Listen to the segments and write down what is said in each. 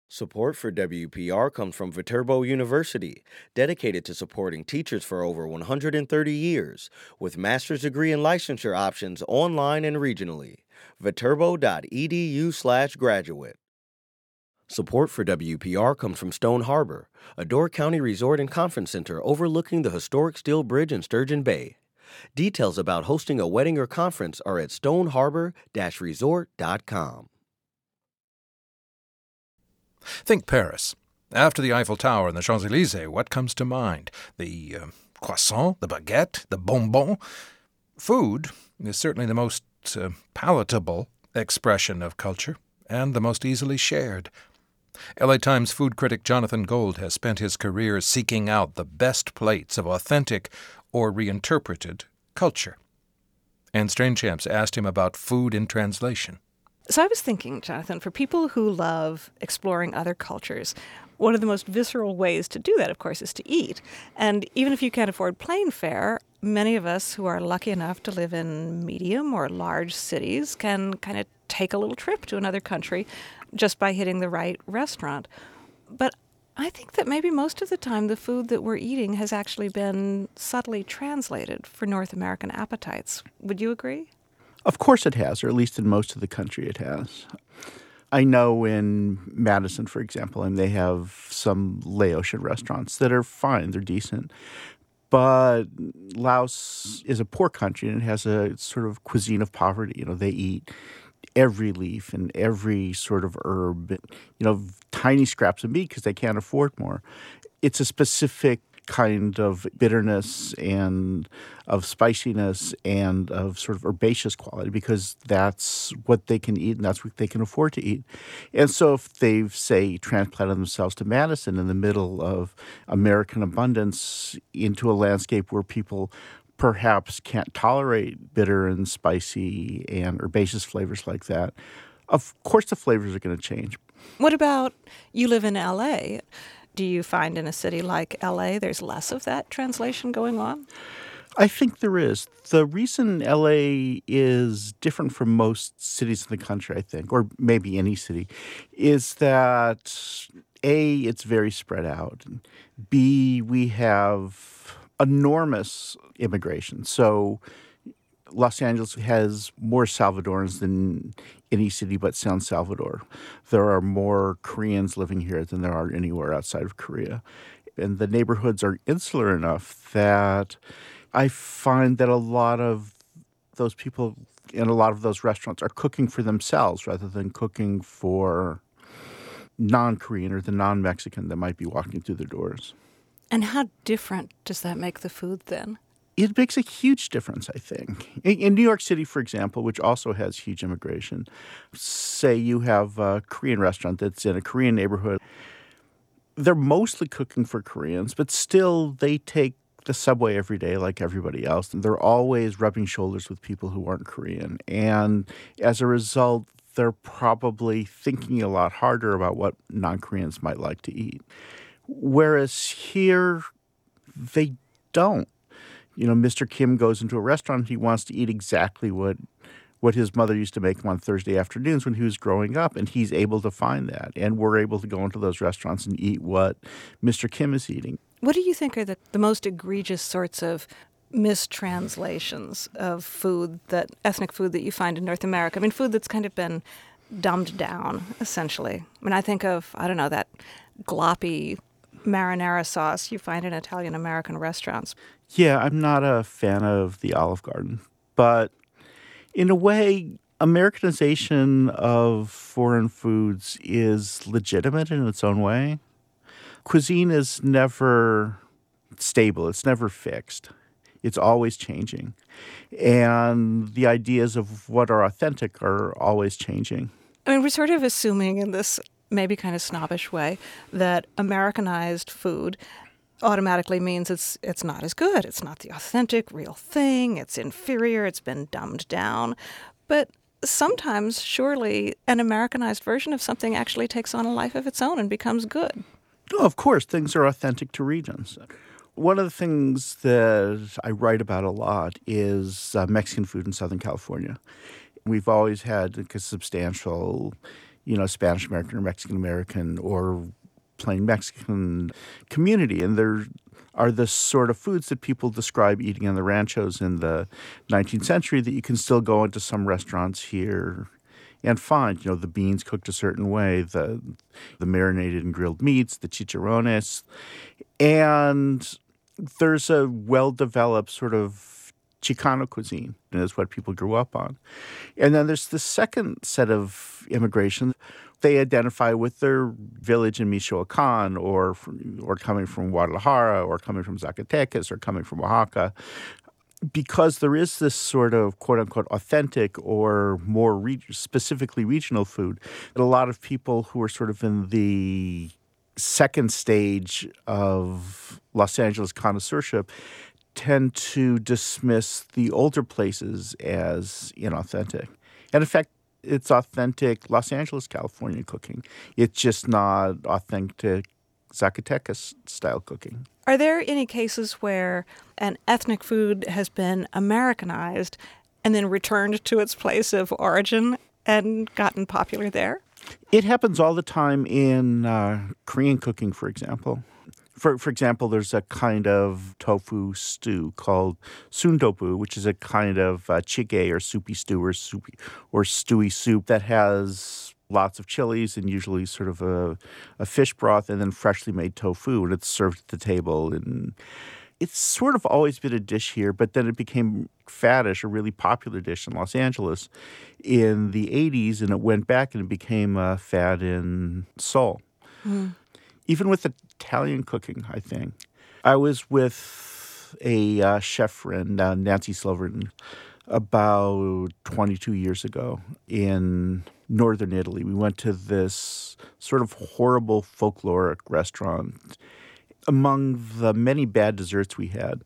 Support for WPR comes from Viterbo University, dedicated to supporting teachers for over 130 years, with master's degree and licensure options online and regionally. Viterbo.edu/graduate. Support for WPR comes from Stone Harbor, a Door County resort and conference center overlooking the historic Steel Bridge in Sturgeon Bay. Details about hosting a wedding or conference are at stoneharbor-resort.com. Think Paris. After the Eiffel Tower and the Champs-Élysées, what comes to mind? The croissant, the baguette, the bonbon? Food is certainly the most palatable expression of culture and the most easily shared. LA Times food critic Jonathan Gold has spent his career seeking out the best plates of authentic or reinterpreted culture. And Strange Champs asked him about food in translation. So I was thinking, Jonathan, for people who love exploring other cultures, one of the most visceral ways to do that, of course, is to eat. And even if you can't afford plane fare, many of us who are lucky enough to live in medium or large cities can kind of take a little trip to another country just by hitting the right restaurant. But I think that maybe most of the time the food that we're eating has actually been subtly translated for North American appetites. Would you agree? Of course it has, or at least in most of the country it has. I know in Madison, for example, and they have some Laotian restaurants that are fine, they're decent. But Laos is a poor country and it has a sort of cuisine of poverty. You know, they eat every leaf and every sort of herb, tiny scraps of meat because they can't afford more. It's a specific kind of bitterness and of spiciness and of sort of herbaceous quality because that's what they can eat and that's what they can afford to eat. And so if they've, say, transplanted themselves to Madison in the middle of American abundance into a landscape where people perhaps can't tolerate bitter and spicy and herbaceous flavors like that, of course the flavors are going to change. What about you live in L.A.? Do you find in a city like L.A. there's less of that translation going on? I think there is. The reason L.A. is different from most cities in the country, I think, or maybe any city, is that A, it's very spread out. B, we have enormous immigration. So Los Angeles has more Salvadorans than any city but San Salvador. There are more Koreans living here than there are anywhere outside of Korea. And the neighborhoods are insular enough that I find that a lot of those people in a lot of those restaurants are cooking for themselves rather than cooking for non-Korean or the non-Mexican that might be walking through the doors. And how different does that make the food then? It makes a huge difference, I think. In New York City, for example, which also has huge immigration, say you have a Korean restaurant that's in a Korean neighborhood. They're mostly cooking for Koreans, but still they take the subway every day like everybody else. And they're always rubbing shoulders with people who aren't Korean. And as a result, they're probably thinking a lot harder about what non-Koreans might like to eat. Whereas here, they don't. Mr. Kim goes into a restaurant, he wants to eat exactly what his mother used to make him on Thursday afternoons when he was growing up, and he's able to find that. And we're able to go into those restaurants and eat what Mr. Kim is eating. What do you think are the most egregious sorts of mistranslations of food, ethnic food that you find in North America? I mean, food that's kind of been dumbed down, essentially. I mean, I think of, that gloppy marinara sauce you find in Italian-American restaurants. Yeah, I'm not a fan of the Olive Garden. But in a way, Americanization of foreign foods is legitimate in its own way. Cuisine is never stable. It's never fixed. It's always changing. And the ideas of what are authentic are always changing. I mean, we're sort of assuming in this maybe kind of snobbish way that Americanized food automatically means it's not as good. It's not the authentic, real thing. It's inferior. It's been dumbed down. But sometimes, surely, an Americanized version of something actually takes on a life of its own and becomes good. Oh, of course, things are authentic to regions. One of the things that I write about a lot is Mexican food in Southern California. We've always had a substantial Spanish American or Mexican American or plain Mexican community. And there are the sort of foods that people describe eating on the ranchos in the 19th century that you can still go into some restaurants here and find, the beans cooked a certain way, the marinated and grilled meats, the chicharrones. And there's a well-developed sort of Chicano cuisine, and it's what people grew up on. And then there's the second set of immigration. They identify with their village in Michoacan or coming from Guadalajara or coming from Zacatecas or coming from Oaxaca, because there is this sort of quote-unquote authentic or more specifically regional food that a lot of people who are sort of in the second stage of Los Angeles connoisseurship tend to dismiss the older places as inauthentic. And in fact, it's authentic Los Angeles, California cooking. It's just not authentic Zacatecas-style cooking. Are there any cases where an ethnic food has been Americanized and then returned to its place of origin and gotten popular there? It happens all the time in Korean cooking, for example. For example, there's a kind of tofu stew called sundobu, which is a kind of jjigae or soupy stew or stewy soup that has lots of chilies and usually sort of a fish broth and then freshly made tofu, and it's served at the table. And it's sort of always been a dish here, but then it became faddish, a really popular dish in Los Angeles in the 80s, and it went back and it became a fad in Seoul. Mm. Even with Italian cooking, I think. I was with a chef friend, Nancy Silverton, about 22 years ago in northern Italy. We went to this sort of horrible folkloric restaurant. Among the many bad desserts we had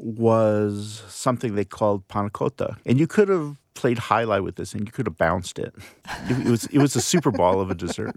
was something they called panna cotta. And you could have played highlight with this and you could have bounced it. It was a super ball of a dessert.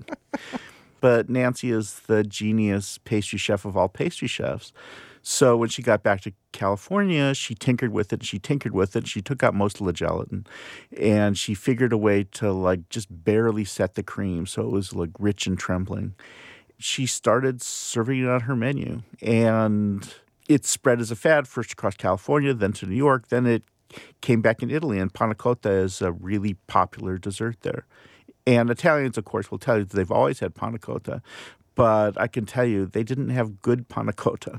But Nancy is the genius pastry chef of all pastry chefs. So when she got back to California, she tinkered with it. She took out most of the gelatin. And she figured a way to just barely set the cream so it was rich and trembling. She started serving it on her menu. And it spread as a fad first across California, then to New York. Then it came back in Italy. And panna cotta is a really popular dessert there. And Italians, of course, will tell you that they've always had panna cotta, but I can tell you they didn't have good panna cotta.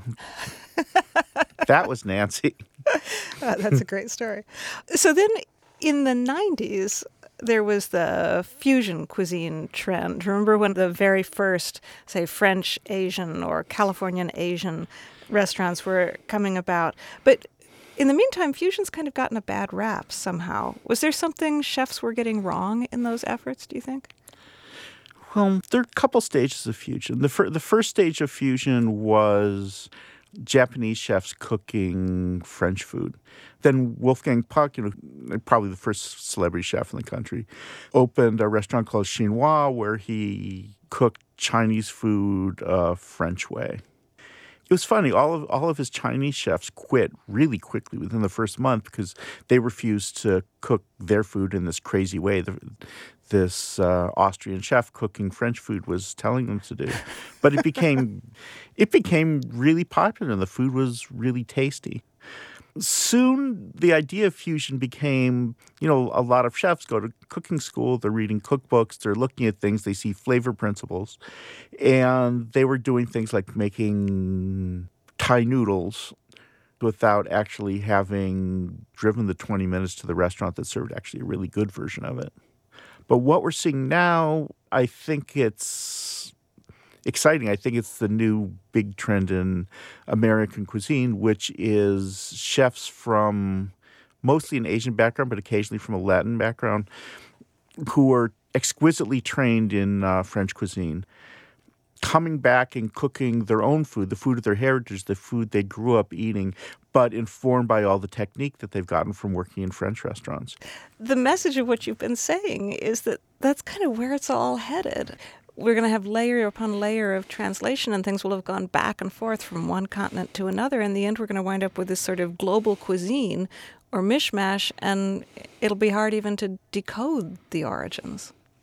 That was Nancy. That's a great story. So then in the 90s, there was the fusion cuisine trend. Remember when the very first, say, French Asian or Californian Asian restaurants were coming about? But in the meantime, fusion's kind of gotten a bad rap somehow. Was there something chefs were getting wrong in those efforts, do you think? Well, there are a couple stages of fusion. The first stage of fusion was Japanese chefs cooking French food. Then Wolfgang Puck, probably the first celebrity chef in the country, opened a restaurant called Chinois where he cooked Chinese food French way. It was funny. All of his Chinese chefs quit really quickly within the first month because they refused to cook their food in this crazy way this Austrian chef cooking French food was telling them to do. But it became really popular, and the food was really tasty. Soon, the idea of fusion became, a lot of chefs go to cooking school, they're reading cookbooks, they're looking at things, they see flavor principles, and they were doing things like making Thai noodles without actually having driven the 20 minutes to the restaurant that served actually a really good version of it. But what we're seeing now, I think it's exciting. I think it's the new big trend in American cuisine, which is chefs from mostly an Asian background, but occasionally from a Latin background, who are exquisitely trained in French cuisine, coming back and cooking their own food, the food of their heritage, the food they grew up eating, but informed by all the technique that they've gotten from working in French restaurants. The message of what you've been saying is that that's kind of where it's all headed. We're going to have layer upon layer of translation, and things will have gone back and forth from one continent to another. In the end, we're going to wind up with this sort of global cuisine or mishmash, and it'll be hard even to decode the origins.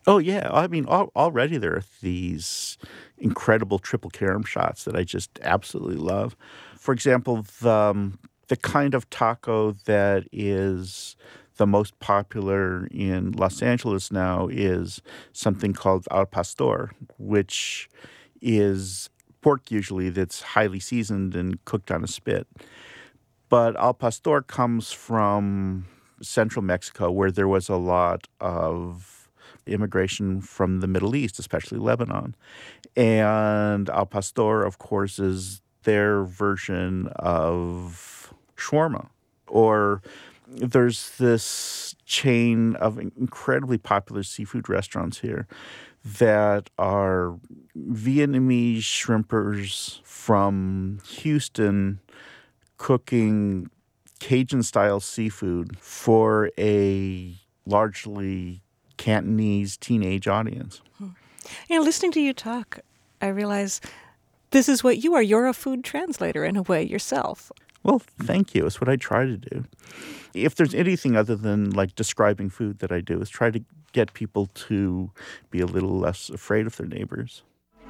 Oh, yeah. I mean, already there are these incredible triple carom shots that I just absolutely love. For example, the kind of taco that is the most popular in Los Angeles now is something called al pastor, which is pork usually that's highly seasoned and cooked on a spit. But al pastor comes from central Mexico, where there was a lot of immigration from the Middle East, especially Lebanon. And al pastor, of course, is their version of shawarma. Or there's this chain of incredibly popular seafood restaurants here that are Vietnamese shrimpers from Houston cooking Cajun-style seafood for a largely Cantonese teenage audience. Listening to you talk, I realize this is what you are. You're a food translator in a way yourself. Well, thank you. It's what I try to do. If there's anything other than like describing food that I do, is try to get people to be a little less afraid of their neighbors.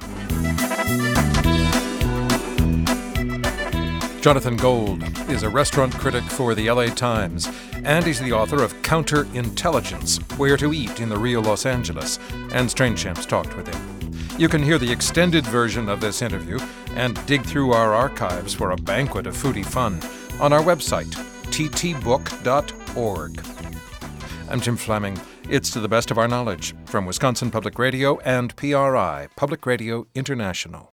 Jonathan Gold is a restaurant critic for the LA Times, and he's the author of Counterintelligence, Where to Eat in the Real Los Angeles, and Strange Champs talked with him. You can hear the extended version of this interview and dig through our archives for a banquet of foodie fun on our website, ttbook.org. I'm Jim Fleming. It's To the Best of Our Knowledge from Wisconsin Public Radio and PRI, Public Radio International.